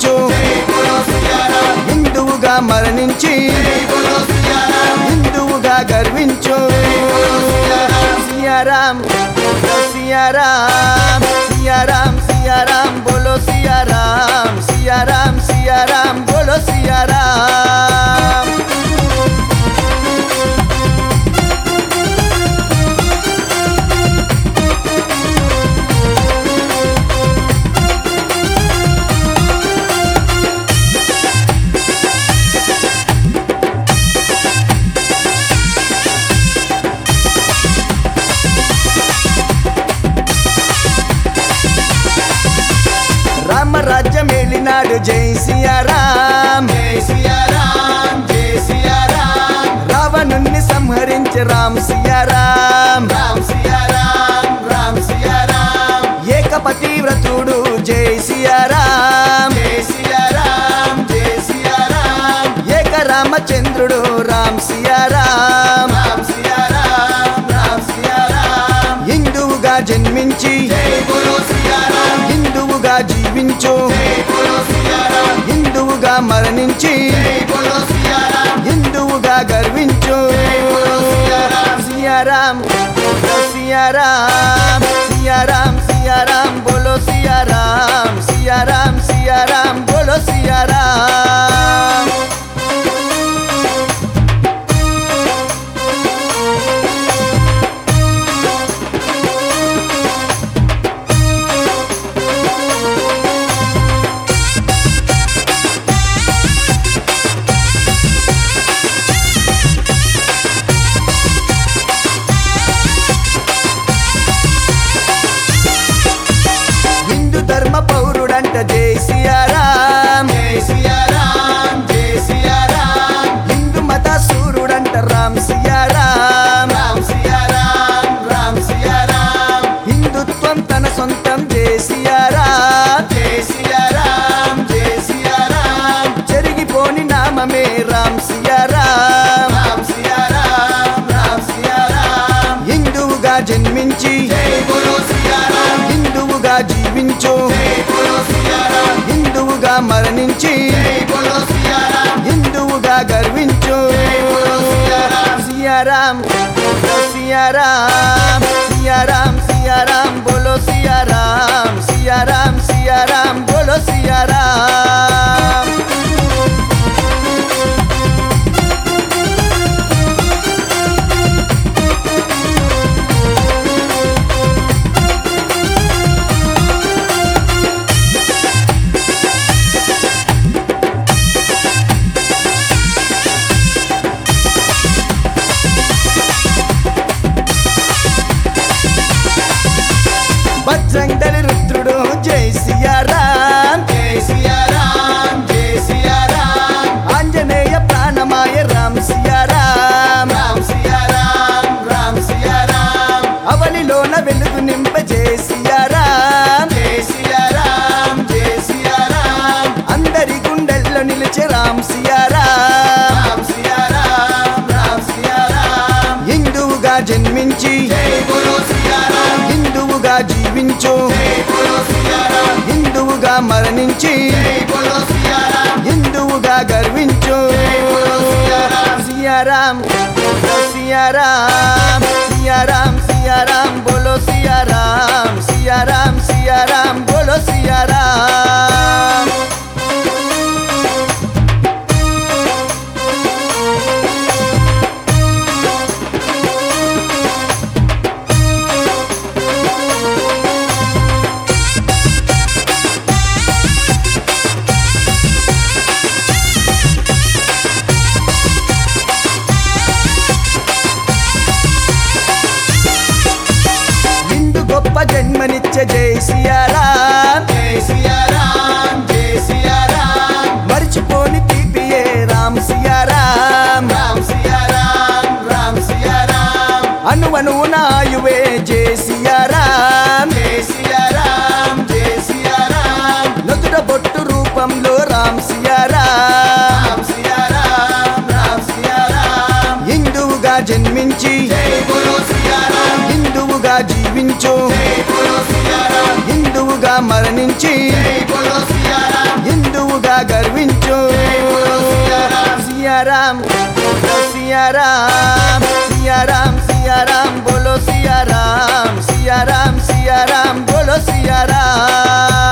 జీవించు హిందువుగా మరణించి హిందువుగా గర్వించు సియారాం సియారాం సియారాం సియారాం బోలో సియారాం సియారాం సియారాం బోలో సియారాం రామరాజ్యమేలినాడు జై సియారాం రావణుణ్ణి సంహరించి రామ్ సియారాం ఏకపతి వ్రతుడు జై సియారాం ఏక రామచంద్రుడు రామ్ సియారాం హిందువుగా జన్మించి హిందువుగా జీవించు హిందువుగా మరణించి హిందువుగా గర్వించు సియారాం సియారాం సియారాం సియారాం బోలో సియారాం సియారాం సియారాం బోలో సియారాం ధర్మ పౌరుడంట జై సియారాం హిందూ మత సూరుడంట రామ్ సియారాం హిందుత్వం తన సొంతం జై సియారాం చెరిగిపోని నామమే రామ్ సియారాం హిందువుగా జన్మించి హిందువుగా జీవించు హిందువుగా మరణించి హిందువుగా గర్వించు సియారాం సియారాం సియారాం సియారాం బోలో సియారాం సియారాం సియారాం బోలో సియారాం బజరంగబలి రుద్రుడు జై సియారాం ఆంజనేయ ప్రాణమాయ రామ్ సియారాం అవనిలోన వెలుగు నింప జై సియారాం అందరి గుండెల్లో నిలిచే రామ్ సియారాం హిందువుగా జన్మించి హిందువుగా జీవించు హిందువుగా మరణించి హిందువుగా గర్వించు సియారాం సియారాం సియారాం సియారాం బోలో సియారాం సియారాం సియారాం బోలో సియారాం గొప్ప జన్మనిచ్చే జై సియారాం మర్చిపోని తీపియే రామ్ సియారాం అణువణువున ఆయువే జై సియారాం నుదుట బొట్టు రూపంలో రామ్ సియారాం హిందువుగా జన్మించి హిందువుగా జీవించు హిందువుగా మరణించి హిందువు హిందువుగా గర్వించు సియారాం సియారాం సియారాం సియారాం బోలో సియారాం సియారాం సియారాం బోలో సియారాం